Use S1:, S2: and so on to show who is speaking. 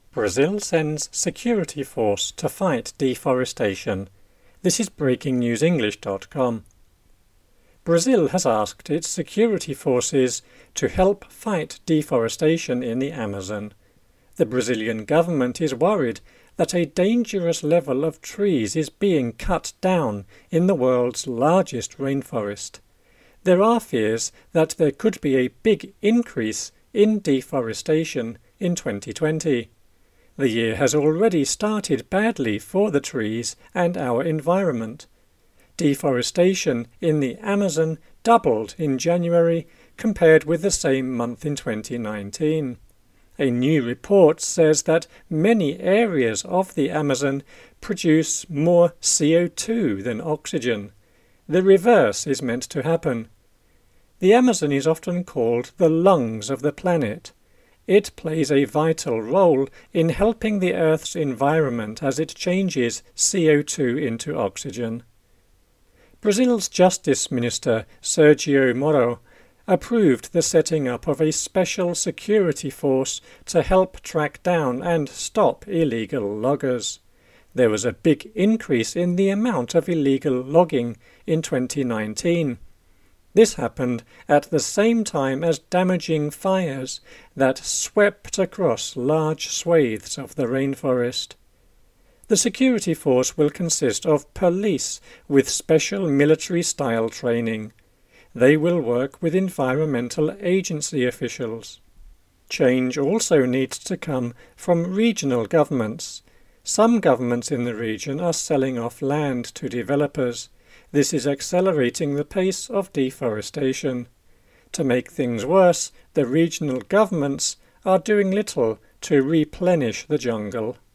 S1: Brazil sends security force to fight deforestation. This is breakingnewsenglish.com. Brazil has asked its security forces to help fight deforestation in the Amazon. The Brazilian government is worried that a dangerous level of trees is being cut down in the world's largest rainforest. There are fears that there could be a big increase in deforestation in 2020. The year has already started badly for the trees and our environment. Deforestation in the Amazon doubled in January compared with the same month in 2019. A new report says that many areas of the Amazon produce more CO2 than oxygen. The reverse is meant to happen. The Amazon is often called the lungs of the planet. It plays a vital role in helping the Earth's environment as it changes CO2 into oxygen. Brazil's Justice Minister, Sergio Moro, approved the setting up of a special security force to help track down and stop illegal loggers. There was a big increase in the amount of illegal logging in 2019. This happened at the same time as damaging fires that swept across large swathes of the rainforest. The security force will consist of police with special military-style training. They will work with environmental agency officials. Change also needs to come from regional governments. Some governments in the region are selling off land to developers. This is accelerating the pace of deforestation. To make things worse, the regional governments are doing little to replenish the jungle.